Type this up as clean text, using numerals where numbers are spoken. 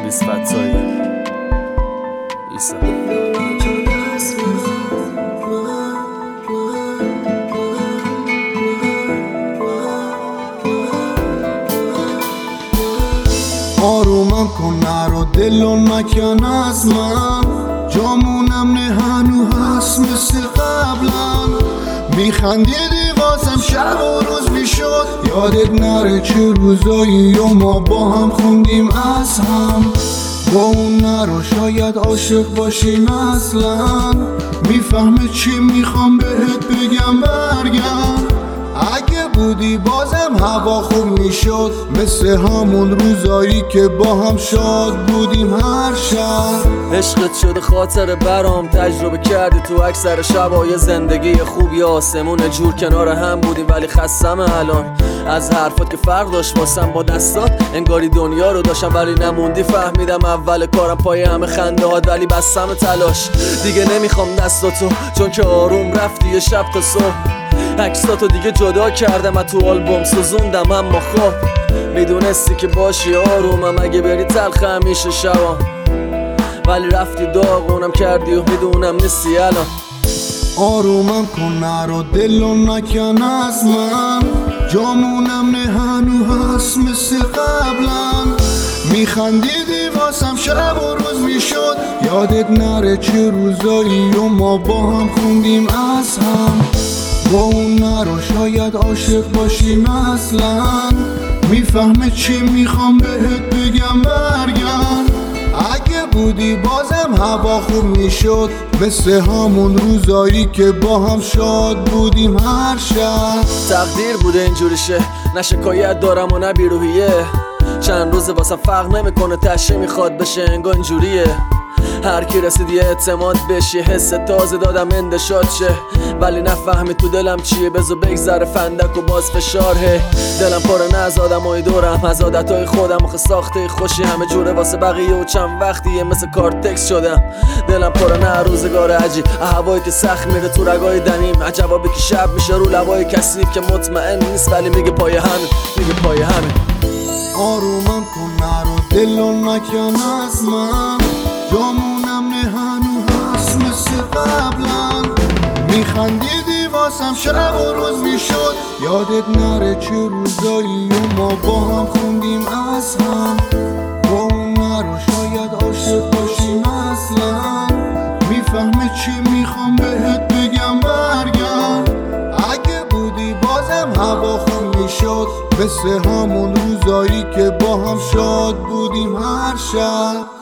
پرویز فتایی ایسا. آرومم کن نرو دلو نکن از من، جامونم نه هنو هست مثل قبلا. میخندیدی واسم شب و روز میشد، یادت نره چه روزایی و ما با هم خوندیم از هم. با اون نرو شاید عاشق باشیم اصلا، میفهمه چی میخوام بهت بگم برگرد. اگه بودی بازم هوا خوب میشد، مثل همون روزایی که با هم شاد بودیم هر شب. عشقت شده خاطر برام، تجربه کردی تو اکثر شبای زندگی خوبی. آسمون جور کنار هم بودیم ولی خستم الان از حرفات که فرق داشت واسم با دستات. انگاری دنیا رو داشتم ولی نموندی. فهمیدم اول کارم پای همه خنده هات ولی بستم تلاش. دیگه نمیخوام دستاتو چون که آروم رفتی یه شب تا صبح. عکساتو دیگه جدا کردم و تو آلبوم سوزوندم، اما خب میدونستی که باشی آرومم اگه بری تلخ همیشه شبام. ولی رفتی داغونم کردی و میدونم نیستی الان. آرومم کن نرو دلو نکن از من، جامونم نه هنو هست مثل قبلا. میخندیدی واسم شب و روز میشد، یادت نره چه روزایی و ما با هم خوندیم از هم. با اون نرو شاید عاشق باشیم اصلا، میفهمه چی میخوام بهت بگم برگرد. اگه بودی بازم هوا خوب میشد، مثل همون روزایی که با هم شاد بودیم هر شب. تقدیر بوده اینجوری شه، نه شکایت دارم و نه بیروحیه. چند روز واسم فرق نمیکنه، تشه میخواد بشه انگار اینجوریه. هر کی رسید یه اعتماد بشی، حس تازه دادم اندشاد شه. ولی نفهمی تو دلم چیه، بذار بگذره فندک و باز فشاره. دلم پاره نه از آدمای دورم، از عادتهای خودم آخه ساخته خوشی همه جوره واسه بقیه و چند وقتیه مثل کارتکس شدم. دلم پاره نه روزگار عجیب، هوایی که سخت میره تو رگای دنیم. عجبابی که شب میشه رو لبای کسی که مطمئن نیست ولی میگه پای همین، میگه پای همین. آرومم کن نرو دلو نکن از من، جامونم نه هنو هست مثل قبلا. میخندیدی واسم شب و روز میشد، یادت نره چه روزایی و ما با هم خوندیم از هم. با اون نرو شاید عاشق باشیم اصلا، میفهمه چی میخوام بهت بگم برگرد. اگه بودی بازم هوا خوب میشد، مثل همون روزایی که با هم شاد بودیم هر شب.